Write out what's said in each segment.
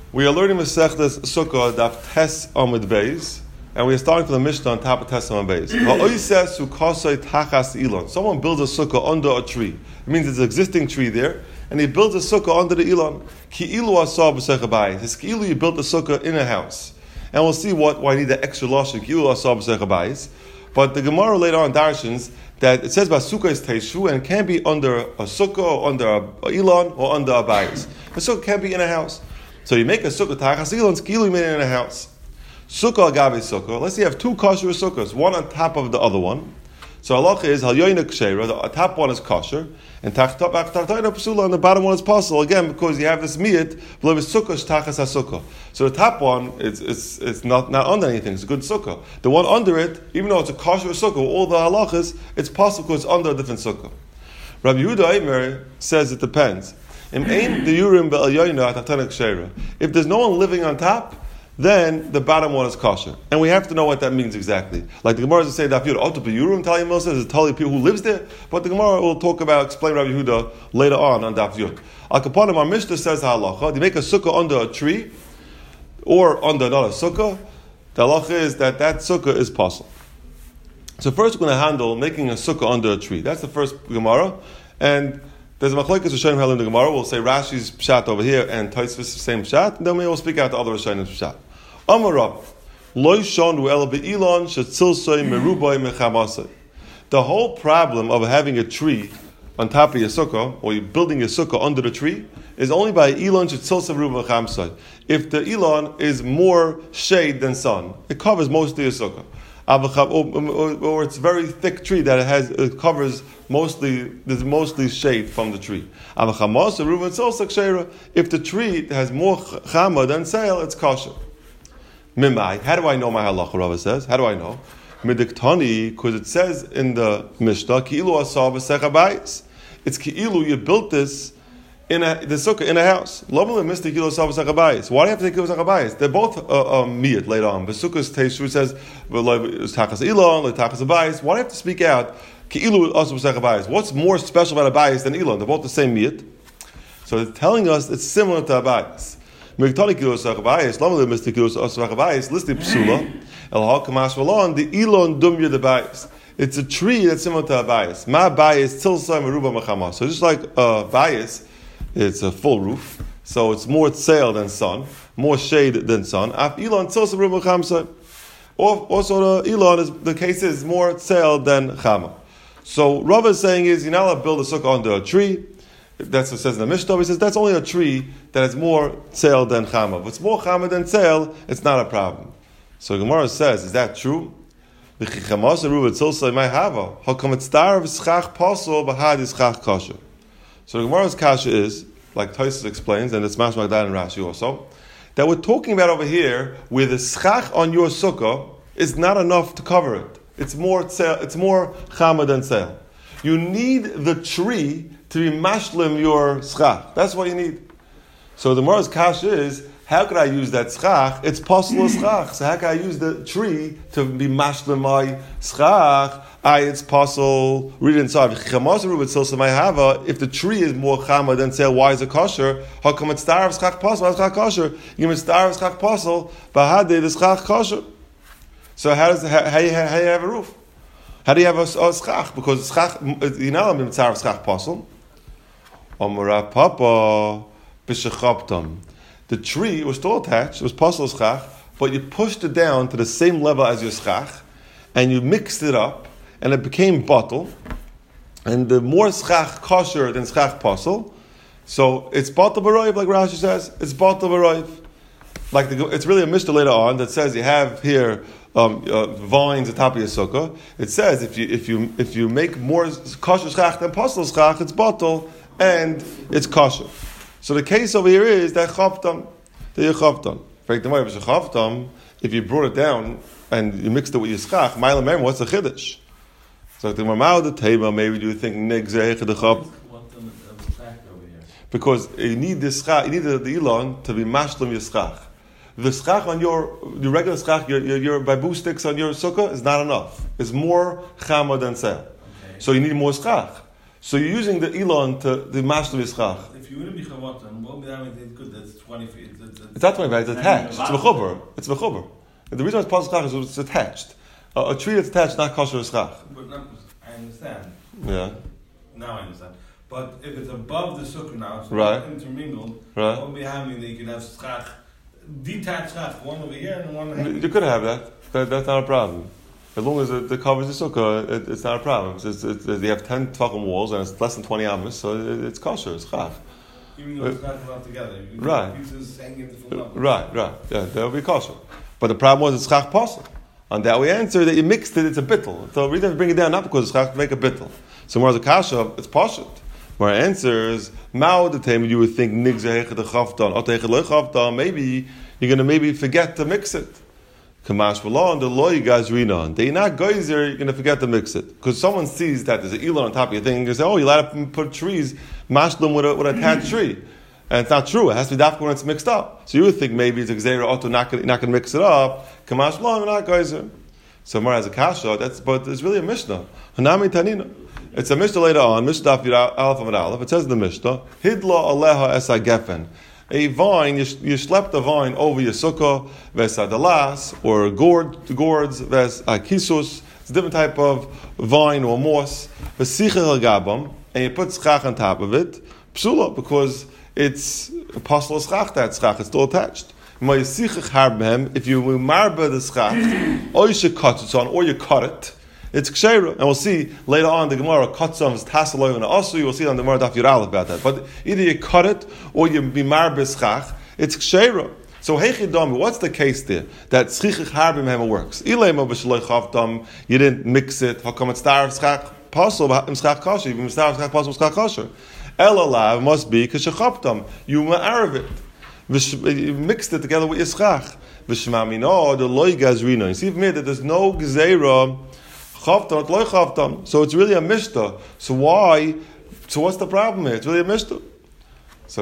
We are learning Masechtas Sukkah Daf Tes Amud Beis, and we are starting from the Mishnah on top of Tes Amud Beis. Someone builds a sukkah under a tree. It means there's an existing tree there, and he builds a sukkah under the Elon. Ki'ilu asah b'sech habayis. It's ki'ilu you built a sukkah in a house. And we'll see why I need that extra lashon, ki'ilu asah b'sech habayis. But the Gemara later on darshans that it says sukkah is teishu, and it can be under a sukkah, or under a Elon, or under a bayis. The sukkah can be in a house. So you make a sukkah tachas Elon, it's ki'ilu you made it in a house. Sukkah agave sukkah. Let's say you have two kosher sukkahs, one on top of the other one. So halacha is halyoina kshera. The top one is kosher, and tachtoina psula, and the bottom one is possible. Again, because you have this miyat, but it's sukkah tachas sukkah. So the top one it's not under anything. It's a good sukkah. The one under it, even though it's a kosher sukkah, all the halachas, it's possible because it's under a different sukkah. Rabbi Yehuda Eimer says it depends. If there's no one living on top, then the bottom one is kosher. And we have to know what that means exactly. Like the Gemara doesn't say Daf Yud, Oto B'Yurim, Talia Mil says, it's Talia people who lives there, but the Gemara will explain Rabbi Yehuda later on Daf Yud. Al Kaponim, our Mishnah says halacha, you make a sukkah under a tree, or under another sukkah, the halacha is that sukkah is possible. So first we're going to handle making a sukkah under a tree. That's the first Gemara, and there's a machlokes Rishonim held in the Gemara. We'll say Rashi's pshat over here and Tosfos same pshat, and then we will speak out the other Rishonim's pshat. Amar Rav, lo shonu el be'ilon shetzilsoi merubay mechamasei. The whole problem of having a tree on top of your sukkah, or you're building a sukkah under the tree, is only by elon shetzilsoi merubay mechamasei. If the elon is more shade than sun, it covers most of your sukkah. Or it's a very thick tree that it covers there's mostly shade from the tree. If the tree has more chama than sail, it's kosher. Mimai, how do I know my halacha? Rava says, how do I know? Midiktani, because it says in the Mishnah, ki'ilu asah b'sech habayis. It's ki'ilu you built this the sukkah in a house. Why do you have to take ki'ilu habayis? They're both miyat later on. The sukkah's teishu says tachas Elon, tachas habayis. Why do you have to speak out ki'ilu asah b'sech habayis? What's more special about habayis than Elon? They're both the same miyat. So it's telling us it's similar to habayis. Miktani ki'ilu asah habayis. Lama Mr. ki'ilu asah habayis. Listed psula. El hakamash v'lon the Elon dumya the bayis. It's a tree that's similar to habayis. Ma bayis tilsa meruba mechama. So just like bayis. It's a full roof, so it's more tsail than sun, more shade than sun. Also, the Elon the case is more tsail than chama. So Rav is saying you're not allowed to build a sukkah under a tree. That's what it says in the Mishnah. He says that's only a tree that has more tsail than chama. If it's more chama than tsail, it's not a problem. So Gemara says, is that true? How come it's star of schach posel b'had is schach kosher? So the Gemara's kasha is, like Tosfos explains, and it's Mash Magdan and Rashi also, that we're talking about over here where the schach on your sukkah is not enough to cover it. It's more chama than tzel. You need the tree to be mashlim your schach. That's what you need. So the Gemara's kasha is, how could I use that schach? It's possible schach. So how can I use the tree to be mashlim my schach? It's possible. Read it inside. If the tree is more chama than say why is it kosher? How come it's star of schach possible? Schach kosher. You mean star of schach possible? But the schach kosher. So how do you have a roof? How do you have a schach? Because schach you're not allowed to star of schach possible. Omara papa b'shechaptam. The tree was still attached. It was possible schach, but you pushed it down to the same level as your schach, and you mixed it up. And it became bottle, and the more schach kosher than schach posel, so it's bottle b'roiv, like Rashi says, it's bottle b'roiv. It's really a mishnah later on that says you have here vines on top of your sukkah. It says if you make more kosher schach than posel schach, it's bottle and it's kosher. So the case over here is that chavtam, if you brought it down and you mixed it with your schach, what's the chiddush? So the table, maybe do you think because you need the schach, you need the elon to be mashlim your schach. The schach on your regular schach, your bamboo sticks on your sukkah is not enough. It's more chama than sel. Okay. So you need more schach. So you're using the elon to mashlim your schach. If if you wouldn't be chavotan, what would be that good? That's 20 feet. It's not 20 feet. It's attached. It's mechuber. It's mechuber. The reason it's pas schach is it's attached. A tree that's attached, not kosher schach. But I understand. Yeah. Now I understand. But if it's above the sukkah now, so right. It's intermingled, right. What would be happening that you can have schach, detached schach, one over here and one over here? You could have that. That's not a problem. As long as it covers the sukkah, it's not a problem. You have 10 tefachim walls and it's less than 20 amos, so it's kosher, it's chach. Even though it's not put together. Right. Pieces hanging in the full number. Right. Yeah, that would be kosher. But the problem was it's chach possible. On that we answer that you mixed it, it's a bittul. So we have to bring it down, not because it's chach to make a bittul. So more as a kasha, it's pashut. More answers, mao the time you would think nigzer hechad chavtan, or hechad lo chavtan, maybe you're going to forget to mix it. Kamash v'lo, the loy gazrina. They're not geyser, you're going to forget to mix it. Because someone sees that there's an elon on top of your thing, and you say, you let them put trees, mash them with an attached tree. And it's not true. It has to be dafka when it's mixed up. So you would think maybe it's a gzeira auto not going to mix it up. Kamash v'lo, not geyser. So more as a kasha, but it's really a mishnah. Hanami tanina. It's a mishnah later on, Mishnah Daf Yud Aleph Amud Aleph. It says in the Mishnah, Hidla aleha es gefen. A vine, you schlepped a vine over your sukkah, ves adalas, or gourds, ves kisus. It's a different type of vine or moss. Vesichel gabam, and you put schach on top of it. Psula, because it's apostle schach, that schach, it's still attached. If you marba the schach, or you should cut it on, or you cut it, it's ksheira, and we'll see later on the Gemara cuts on tassel and asu. You will see on the Gemara Daf Yud Aleph about that. But either you cut it or you be marbischach. It's ksheira. So heichidam, what's the case there that tzchichich harbim hema works? Ilema b'shloi chavdam, you didn't mix it. How come it's star schach possible? Schach kosher, even star schach possible schach kosher. Elalav must be k'shechavdam. You ma'arav it. You mixed it together with your schach. V'shmamino the loy gazrina. You see from here that there's no gzeira. So it's really a mishnah. So why? So what's the problem here? It's really a mishnah. So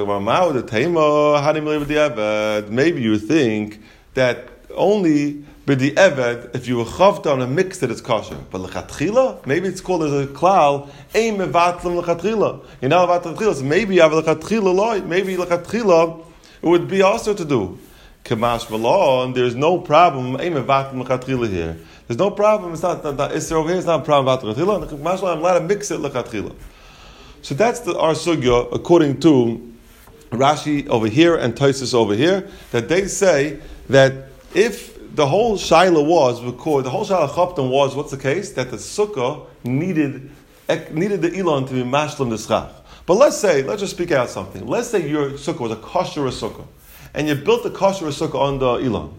maybe you think that only with the eved, if you were chavtan and mixed it, it's kosher. But lechatchila, maybe it's called as a klal. Ein mevatlim lechatchila. You're not mevatlim lechatchila. So maybe you have lechatchila loy. Maybe lechatchila it would be also to do. Kamash v'lo, and there's no problem. Ein mevatlim lechatchila here. There's no problem. It's not Isser over here. It's not a problem about the lechatchila. I'm allowed to mix it lechatchila. So that's our sugya according to Rashi over here and Tosfos over here, that they say that if the whole shaila was because the whole shaila chaptan was what's the case that the sukkah needed the elon to be mashlim the schach. But let's just speak out something. Let's say your sukkah was a kosher sukkah, and you built the kosher sukkah on the elon.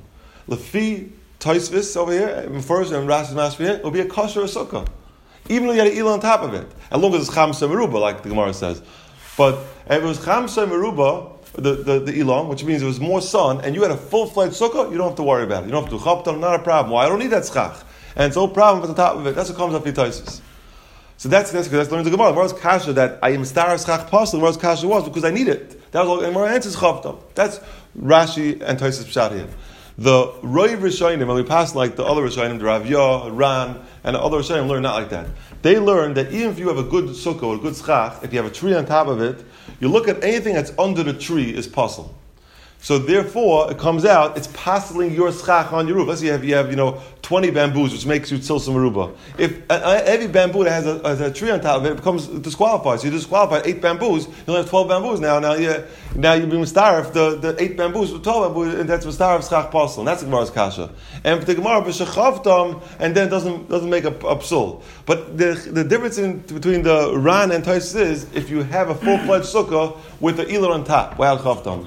Lefi Tosfos over here, first and Rashi's master here, it will be a kosher sukkah. Even though you had an elon on top of it. As long as it's chamsa meruba, like the Gemara says. But if it was chamsa meruba, the elon, which means it was more sun, and you had a full-fledged sukkah, you don't have to worry about it. You don't have to do chaptan, not a problem. Why? I don't need that schach. And it's no problem at the top of it. That's what comes up in Tosfos. So that's learning the Gemara. Gemara's kasha that I am star schach possible. Gemara's kasha was because I need it. That was all. And Gemara answers chaptan. That's Rashi and Tosfos pshat here. The Roy Rishonim, when we pass like the other Rishonim, the Rav Yah, Ran, and the other Rishonim learn not like that. They learn that even if you have a good sukkah or a good schach, if you have a tree on top of it, you look at anything that's under the tree is puzzle. So therefore, it comes out, it's passing your schach on your roof. Let's say you have 20 bamboos, which makes you tzilsum meruba. If every bamboo that has a tree on top of it, it becomes disqualified. So you disqualified 8 bamboos, you only have 12 bamboos now. Now you've been mistarif the 8 bamboos with 12 bamboos, and that's mistarif schach pasul. And that's the Gemara's kasha. And the Gemara b'shechavtam, and then it doesn't make a psul. But the difference between the Ran and Tosfos is if you have a full-fledged sukkah with the ilar on top. Why chavtam?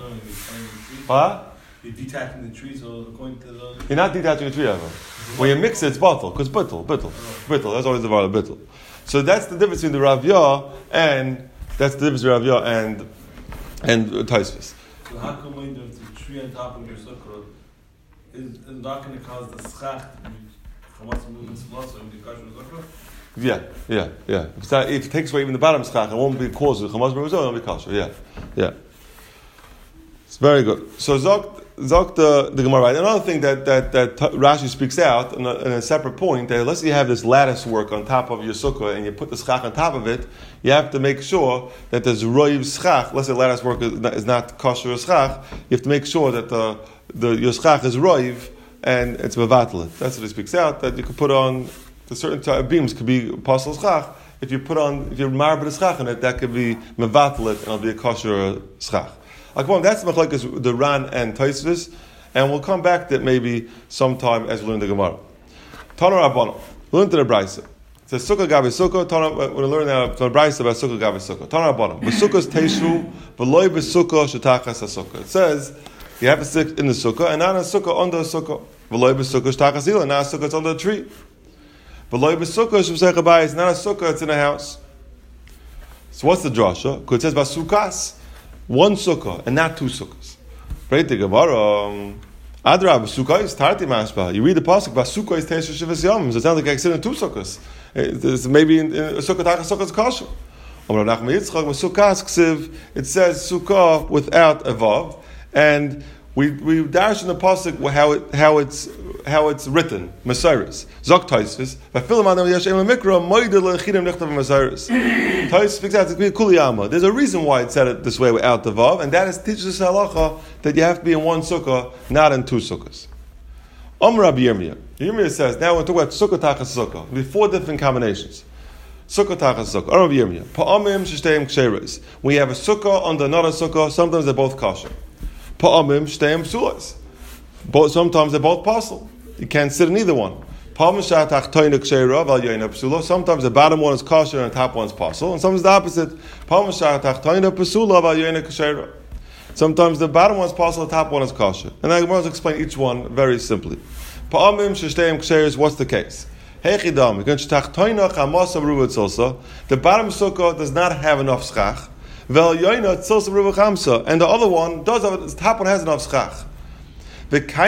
Huh? You're detaching the tree, so according to the... You're not detaching a tree ever. When you mix it, it's batel, because bittul. That's always the word of bittul. So that's the difference between the Rav Yah and Tosfos. So how come when there's a tree on top of your sukkah is not going to cause the schach to be chamas moving slow so it will be kosher sukkah? Yeah. If it takes away even the bottom schach, it won't be caused with chamas moving, it won't be kosher. Yeah. It's very good. So Zok. the Gemara. Right? Another thing that Rashi speaks out in a separate point, that let's say you have this lattice work on top of your sukkah and you put the schach on top of it, you have to make sure that there's roiv schach. Let's say lattice work is not kosher schach. You have to make sure that your schach is roiv and it's mevatel. That's what he speaks out, that you could put on the certain type of beams could be apostle schach. If you're marble the schach in it, that could be mevatel and it'll be a kosher schach. That's the machlokes the Ran and Tosfos, and we'll come back to it maybe sometime as we learn the Gemara. Tana Rabbanan, learn to the Brisa. It says Sukkah Gabe Sukkah. We're going to learn now from the Brisa about Sukkah Gabe Sukkah. Tana Rabbanan, V'Sukkah's Teishu, V'Loi B'Sukkah Shetachas HaSukkah. It says you have to sit in the Sukkah and not in a Sukkah under a Sukkah. V'Loi B'Sukkah Shetachas Hila, not a Sukkah, it's under a tree. V'Loi B'Sukkah Shevsech Habayis, it's not a Sukkah, it's in a house. So what's the drasha? Because it says Basukas, one sukkah and not two sukkahs. Right? The Gemara, Adrab, sukkah is tarti mashba. You read the pasuk, Basukkah is teisha shivas yom. So it sounds like I sit in two sukkahs. It's maybe in a sukkah tachas sukkah is kosher. It says sukkah without a vav, and we dash in the pasuk how it's written. Mesiris zok Tosfos. Tosfos speaks out to be kuliyama. There's a reason why it said it this way without the vav, and that is teaches us halacha that you have to be in one sukkah, not in two sukkahs. Rabbi Yirmiyah. Yirmiyah says now we're talking about sukkah tachas sukkah. There'll be four different combinations. Sukkah tachas sukkah. Rabbi Yirmiyah. Pa'amim shteim ksheres. We have a sukkah under another sukkah. Sometimes they're both kosher. Pa'amim shteim psulas. Sometimes they're both pasul. You can't sit in either one. Sometimes the bottom one is kosher and the top one is pasul, and sometimes the opposite. Sometimes the bottom one is pasul, the top one is kosher. And I will explain each one very simply. What's the case? The bottom sukkah does not have enough schach, and the other one does have. The top one has enough schach. And the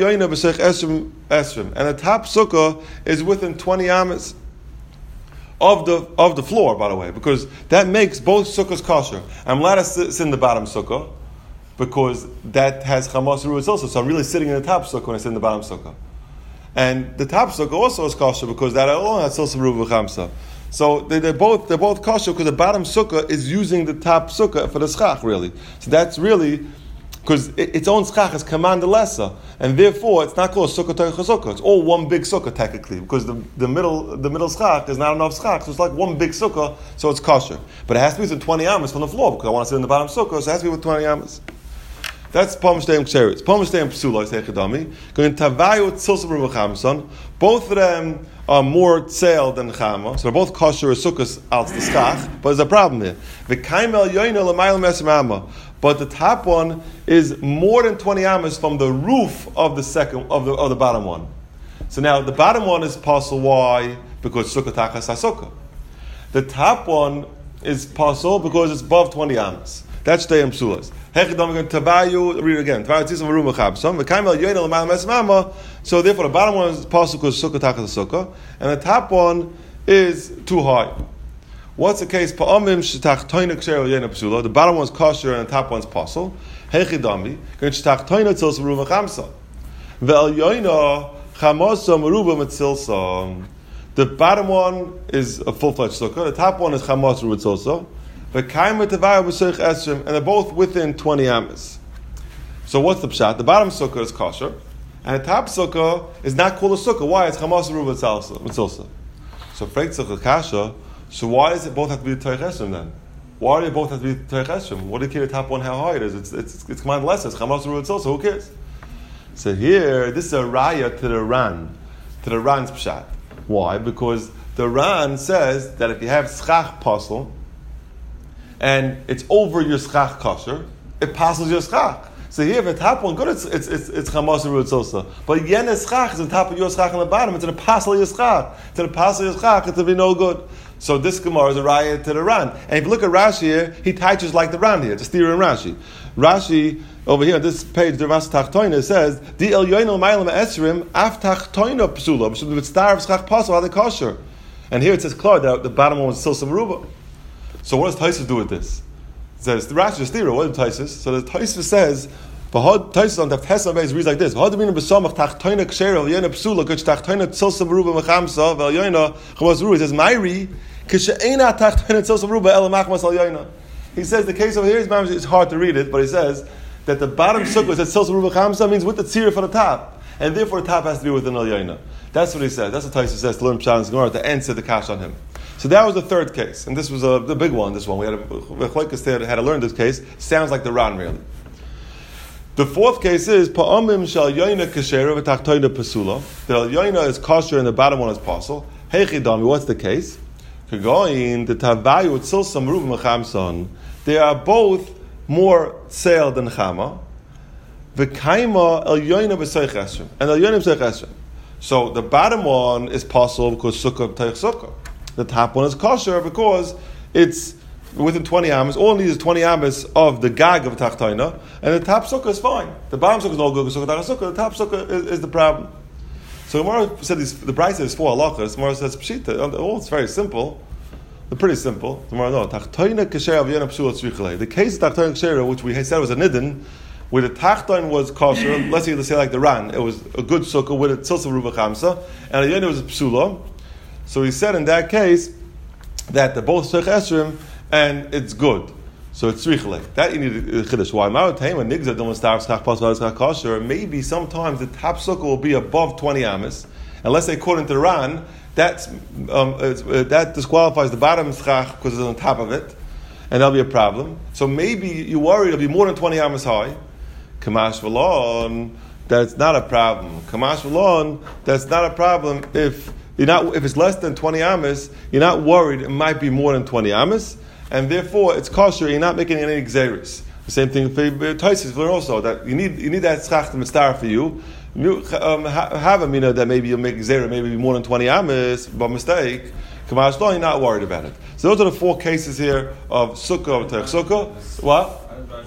top sukkah is within 20 amas of the floor, by the way, because that makes both sukkahs kosher. I'm allowed to sit in the bottom sukkah because that has chamas ruas also. So I'm really sitting in the top sukkah when I sit in the bottom sukkah. And the top sukkah also is kosher because that alone has silsa ruva chamsa. So they're both kosher because the bottom sukkah is using the top sukkah for the schach, really. So that's really because its own schach is command lesser, and therefore it's not called sukkah toich sukkah. It's all one big sukkah technically, because the middle schach is not enough schach, so it's like one big sukkah, so it's kosher. But it has to be within 20 amas from the floor, because I want to sit in the bottom sukkah, so it has to be with 20 amas. That's Pam Shteim Ksheretz. Pam Shteim Psula is Hechidami. Going Tavayu Tzilsa Ruva Chamson. Both of them are more tzeil than Chama, so they're both kosher as sukkahs out the schach, but there's a problem there. V'kaimel yoyna l'mayel mesim amma. But the top one is more than 20 amas from the roof of the second of the bottom one. So now the bottom one is pasul. Why? Because sukkah tachas hasukkah. The top one is pasul because it's above 20 amas. That's Shtei Psulas. Hechidam going to Tavayu. Read it again. Tavayu tzisam v'rum v'chabsam. V'kaimel yoyna l'mayel mesim amma. So therefore the bottom one is pasul because sukkah tachas hasukkah, and the top one is too high. What's the case? The bottom one's kosher and the top one's pasul. The bottom one is a full-fledged sukkah. The top one is chamos ruva tzilsa. And they're both within 20 amas. So what's the pshat? The bottom sukkah is kosher, and the top sukkah is not called a sukkah. Why? It's chamos ruva tzilsa. So freit sukkah kasha. So why does it both have to be Teich Esrim then? Why do they both have to be Teich Esrim? What do you care the top one how high it is? It's command less. It's Chamas Ruah Tzil, so who cares? So here, this is a raya to the Ran's pshat. Why? Because the Ran says that if you have schach pasul and it's over your schach kosher, it passes your schach. So here, if the top one good, it's Chamas Ruah Tzil. But yen schach is on top of your schach on the bottom. It's in a pasal your schach. It's in a pasal your schach. It's to be no good. So this Gemara is a raya to the Ran. And if you look at Rashi here, he teaches like the Ran here. It's a theory in Rashi. Rashi, over here on this page, the Ras Tachtoina says, Di el yoino ma'ilem esrim, af tachtoina psula, which with star of schach pasul, are they kosher? And here it says, clear that the bottom one was still some ruba. So what does Tosfos do with this? It says, the Rashi is theory, what is Tosfos? So the Tosfos says, But Taisus on the Tesa base reads like this: V'hadamina b'samach tachtoina kshera v'yena psula kach tachtoina tzilsa v'ruba mechamsa v'yena chamas v'ruba. He says Mayri k'she'ena tachtoina tzilsa v'ruba ela machmas al yena. He says the case over here is it's hard to read it, but he says that the bottom sukkah that tzilsa v'ruba chamsa means with the tzira for the top, and therefore the top has to be within al yena. That's what he says. That's what Taisus says to learn Pshat Gemara to answer the kash on him. So that was the third case, and this was the big one. This one we had to learn this case. Sounds like the Ran really. The fourth case is Pa'amim shal yoina kashera v'tachtoina pasula. The yoina is kosher and the bottom one is pasul. Heichidami, what's the case? Kagoin the tavayu tzil samruv mechamson. They are both more sale than chama. V'kaima el yoina b'seich esrim and el yoina b'seich esrim. So the bottom one is pasul because sukkah b'teich sukkah. The top one is kosher because it's within 20 amas. All it needs is 20 amas of the gag of tachtoina, and the top sukkah is fine. The bottom sukkah is no good. The top sukkah is the problem. So Gemara said the Brisa is 4 halachas. Gemara says pshita. Oh, it's very simple. They're pretty simple. Gemara no tachtoina kasher aviyana psula tzrichalei. The case of tachtoina kasher, which we said was a nidin, where the tachtoin was kosher. Let's say like the Ran, it was a good sukkah with a tzilsa ruva chamsa, and the yena was a psula. So he said in that case that they're both seich esrim and it's good. So it's tzrichalei. That you need a chiddush. Why? Maybe sometimes the top sukkah will be above 20 amas, unless according to the Ran, that disqualifies the bottom schach because it's on top of it, and that'll be a problem. So maybe you worry it'll be more than 20 amas high. Kamash v'lon, that's not a problem. Kamash v'lon, that's not a problem if it's less than 20 amas, you're not worried it might be more than 20 amas, and therefore it's kosher, you're not making any xeris. The same thing for Taisus also, that you need that schach to mitzvah for you. Have a mina that maybe you'll make xeris, maybe more than 20 amas, by mistake. Kamash lo, you're not worried about it. So those are the 4 cases here of sukkah, of teich sukkah. What?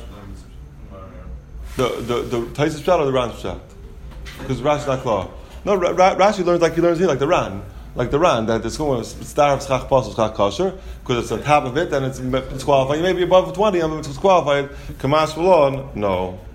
The Taisus Pshat or the Ran Pshat? Because Rashi's not clear. No, Rashi learns like he learns here, like the Ran, that the school is star of schach pasul schach kosher because it's on top of it and it's qualified. You may be above 20, and it's qualified. Kamash v'lon, no.